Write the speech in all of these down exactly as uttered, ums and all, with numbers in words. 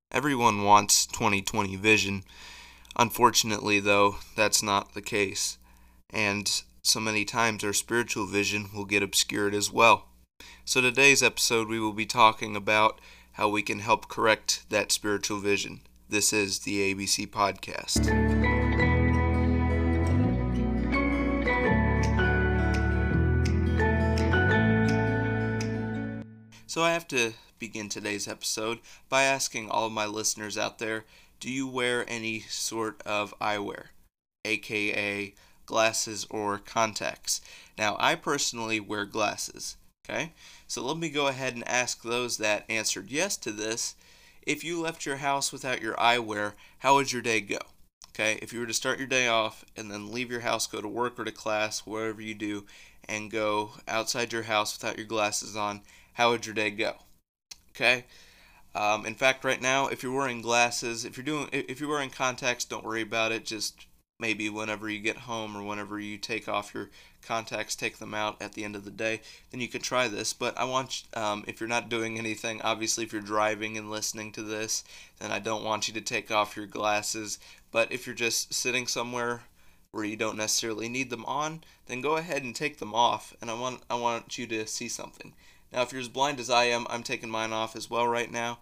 Everyone wants twenty twenty vision. Unfortunately, though, that's not the case. And so many times our spiritual vision will get obscured as well. So today's episode we will be talking about how we can help correct that spiritual vision. This is the A B C Podcast. So I have to begin today's episode by asking all of my listeners out there, do you wear any sort of eyewear, aka glasses or contacts? Now, I personally wear glasses, okay? So let me go ahead and ask those that answered yes to this, if you left your house without your eyewear, how would your day go? Okay, if you were to start your day off and then leave your house, go to work or to class, wherever you do, and go outside your house without your glasses on, how would your day go? Okay. Um, in fact, right now, if you're wearing glasses, if you're doing, if you're wearing contacts, don't worry about it. Just maybe whenever you get home or whenever you take off your contacts, take them out at the end of the day, then you can try this. But I want, um, if you're not doing anything, obviously, if you're driving and listening to this, then I don't want you to take off your glasses. But if you're just sitting somewhere where you don't necessarily need them on, then go ahead and take them off. And I want, I want you to see something. Now, if you're as blind as I am, I'm taking mine off as well right now.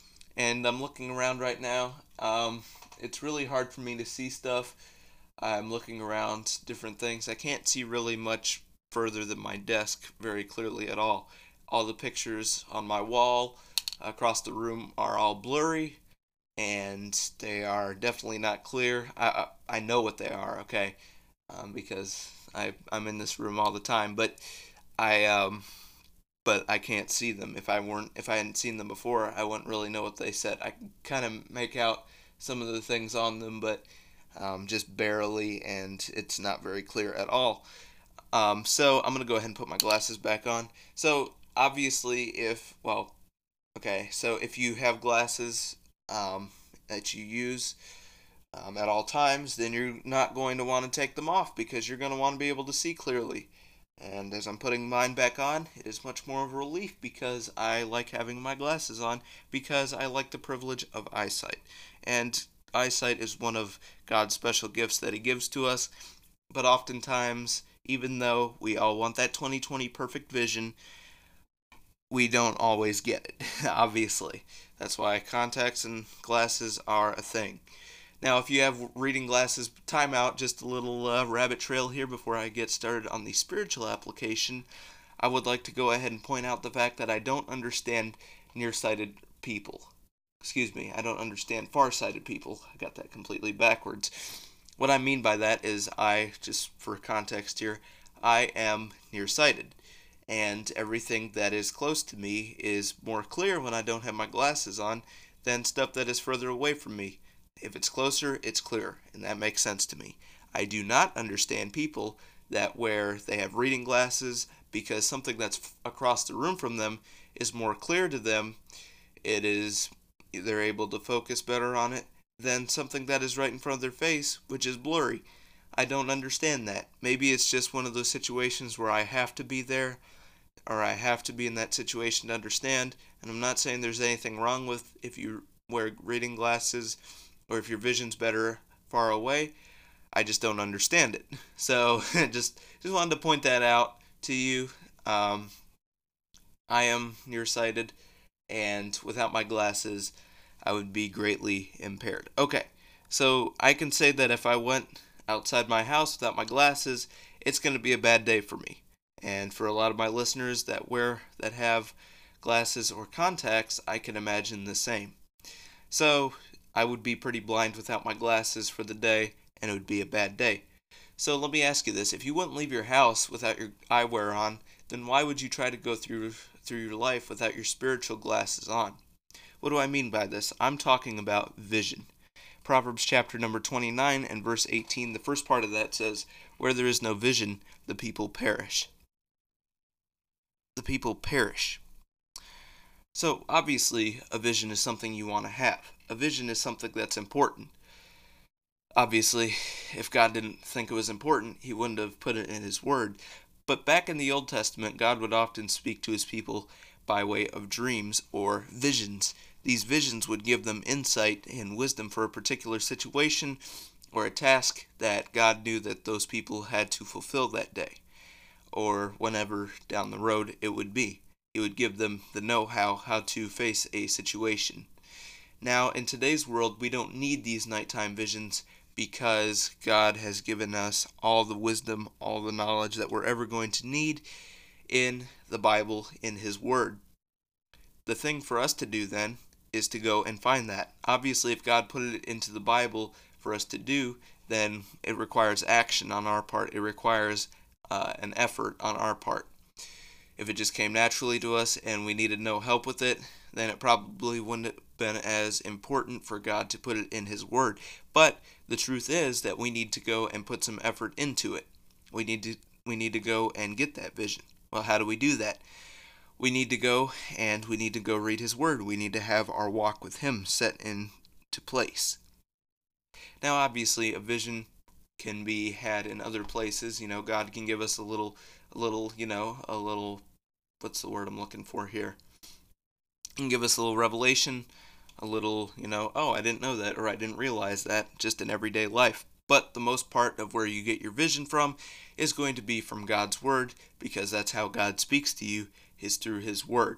And I'm looking around right now. Um, it's really hard for me to see stuff. I'm looking around different things. I can't see really much further than my desk very clearly at all. All the pictures on my wall across the room are all blurry, and they are definitely not clear. I I, I know what they are, okay, um, because I I'm in this room all the time. But I um but I can't see them. If I weren't, if I hadn't seen them before, I wouldn't really know what they said. I can kind of make out some of the things on them, but um, just barely, and it's not very clear at all. Um, so I'm gonna go ahead and put my glasses back on. So obviously, if well, okay, so if you have glasses um, that you use um, at all times, then you're not going to want to take them off because you're going to want to be able to see clearly. And as I'm putting mine back on, it is much more of a relief because I like having my glasses on because I like the privilege of eyesight. And eyesight is one of God's special gifts that He gives to us. But oftentimes, even though we all want that twenty twenty perfect vision, we don't always get it, obviously. That's why contacts and glasses are a thing. Now, if you have reading glasses, time out, just a little uh, rabbit trail here before I get started on the spiritual application. I would like to go ahead and point out the fact that I don't understand nearsighted people. Excuse me, I don't understand farsighted people. I got that completely backwards. What I mean by that is I, just for context here, I am nearsighted. And everything that is close to me is more clear when I don't have my glasses on than stuff that is further away from me. If it's closer, it's clearer, and that makes sense to me. I do not understand people that wear, they have reading glasses because something that's f- across the room from them is more clear to them. It is, they're able to focus better on it than something that is right in front of their face, which is blurry. I don't understand that. Maybe it's just one of those situations where I have to be there, or I have to be in that situation to understand, and I'm not saying there's anything wrong with if you wear reading glasses or if your vision's better far away. I just don't understand it. So just just wanted to point that out to you. Um, I am nearsighted, and without my glasses, I would be greatly impaired. Okay, so I can say that if I went outside my house without my glasses, it's going to be a bad day for me. And for a lot of my listeners that wear that have glasses or contacts, I can imagine the same. So I would be pretty blind without my glasses for the day, and it would be a bad day. So let me ask you this. If you wouldn't leave your house without your eyewear on, then why would you try to go through through your life without your spiritual glasses on? What do I mean by this? I'm talking about vision. Proverbs chapter number twenty-nine and verse eighteen, the first part of that says, "Where there is no vision, the people perish." The people perish. So, obviously, a vision is something you want to have. A vision is something that's important. Obviously, if God didn't think it was important, He wouldn't have put it in His Word. But back in the Old Testament, God would often speak to His people by way of dreams or visions. These visions would give them insight and wisdom for a particular situation or a task that God knew that those people had to fulfill that day, or whenever down the road it would be. It would give them the know-how how to face a situation. Now, in today's world, we don't need these nighttime visions because God has given us all the wisdom, all the knowledge that we're ever going to need in the Bible, in His Word. The thing for us to do then is to go and find that. Obviously, if God put it into the Bible for us to do, then it requires action on our part. It requires uh, an effort on our part. If it just came naturally to us and we needed no help with it, then it probably wouldn't have been as important for God to put it in His Word. But the truth is that we need to go and put some effort into it. We need to we need to go and get that vision. Well, how do we do that? We need to go and we need to go read His Word. We need to have our walk with Him set into place. Now, obviously, a vision can be had in other places. You know, God can give us a little, a little, you know, a little, what's the word I'm looking for here? He can give us a little revelation, a little, you know, oh, I didn't know that, or I didn't realize that, just in everyday life. But the most part of where you get your vision from is going to be from God's Word, because that's how God speaks to you, is through His Word.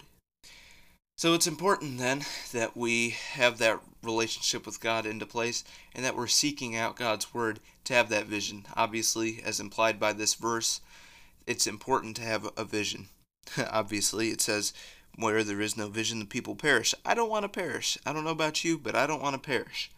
So it's important then that we have that relationship with God into place and that we're seeking out God's Word to have that vision. Obviously, as implied by this verse, it's important to have a vision. Obviously, it says, where there is no vision, the people perish. I don't want to perish. I don't know about you, but I don't want to perish.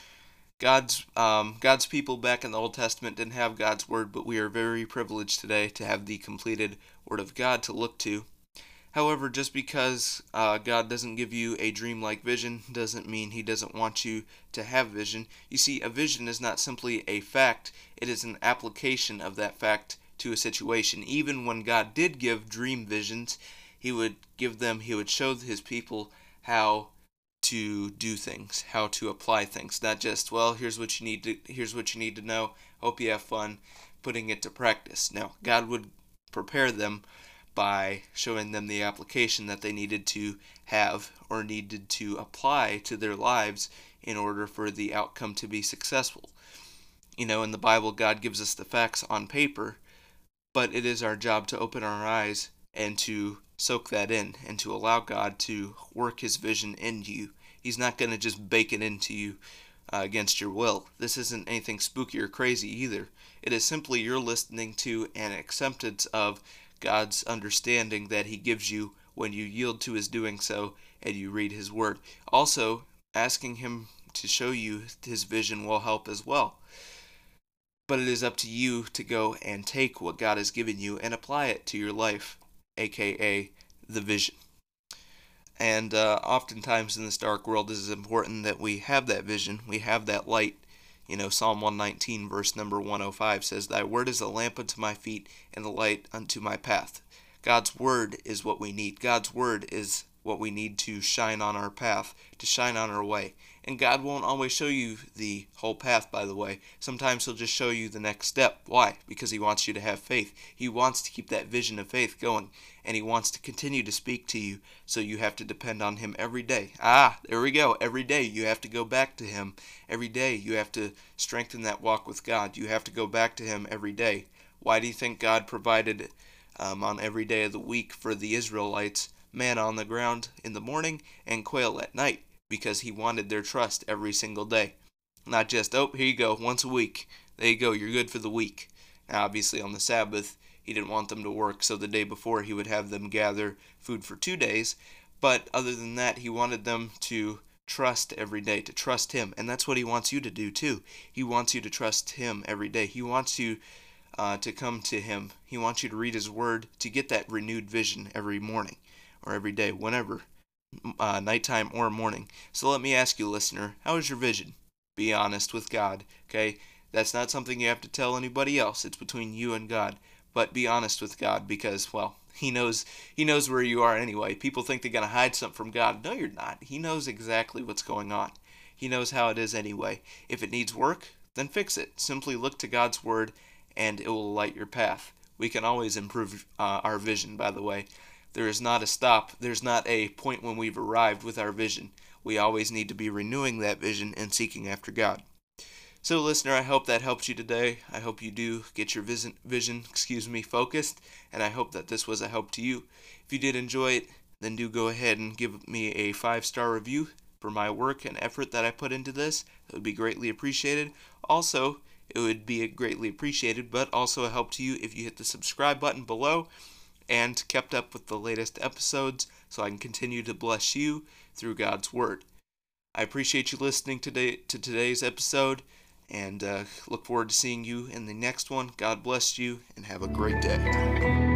God's um, God's people back in the Old Testament didn't have God's Word, but we are very privileged today to have the completed Word of God to look to. However, just because uh, God doesn't give you a dreamlike vision doesn't mean He doesn't want you to have vision. You see, a vision is not simply a fact, it is an application of that fact to a situation. Even when God did give dream visions, He would give them, He would show His people how to do things, how to apply things. Not just, well, here's what you need to here's what you need to know. Hope you have fun putting it to practice. No, God would prepare them by showing them the application that they needed to have or needed to apply to their lives in order for the outcome to be successful. You know, in the Bible, God gives us the facts on paper, but it is our job to open our eyes and to soak that in and to allow God to work His vision in you. He's not going to just bake it into you uh, against your will. This isn't anything spooky or crazy either. It is simply you're listening to an acceptance of God's understanding that He gives you when you yield to His doing so and you read His Word. Also, asking Him to show you His vision will help as well. But it is up to you to go and take what God has given you and apply it to your life, aka the vision. And uh, oftentimes in this dark world, it is important that we have that vision, we have that light. You know, Psalm one nineteen, verse number one oh five says, Thy word is a lamp unto my feet and a light unto my path. God's word is what we need. God's word is what we need to shine on our path, to shine on our way. And God won't always show you the whole path, by the way. Sometimes He'll just show you the next step. Why? Because He wants you to have faith. He wants to keep that vision of faith going. And He wants to continue to speak to you. So you have to depend on Him every day. Ah, there we go. Every day you have to go back to Him. Every day you have to strengthen that walk with God. You have to go back to Him every day. Why do you think God provided um, on every day of the week for the Israelites manna on the ground in the morning and quail at night? Because He wanted their trust every single day. Not just, oh, here you go, once a week. There you go, you're good for the week. Now, obviously, on the Sabbath, He didn't want them to work, so the day before He would have them gather food for two days. But other than that, He wanted them to trust every day, to trust Him. And that's what He wants you to do, too. He wants you to trust Him every day. He wants you uh, to come to Him. He wants you to read His Word to get that renewed vision every morning or every day, whenever. Uh, nighttime or morning. So let me ask you, listener, how is your vision? Be honest with God, okay? That's not something you have to tell anybody else. It's between you and God. But be honest with God because, well, He knows He knows where you are anyway. People think they're going to hide something from God. No, you're not. He knows exactly what's going on. He knows how it is anyway. If it needs work, then fix it. Simply look to God's Word and it will light your path. We can always improve uh, our vision, by the way. There is not a stop. There's not a point when we've arrived with our vision. we always need to be renewing that vision and seeking after God. So, listener, I hope that helped you today. I hope you do get your vision, vision, excuse me, focused, and I hope that this was a help to you. If you did enjoy it, then do go ahead and give me a five-star review for my work and effort that I put into this. It would be greatly appreciated. Also, it would be greatly appreciated, but also a help to you if you hit the subscribe button below and kept up with the latest episodes so I can continue to bless you through God's Word. I appreciate you listening today to today's episode, and uh, look forward to seeing you in the next one. God bless you, and have a great day.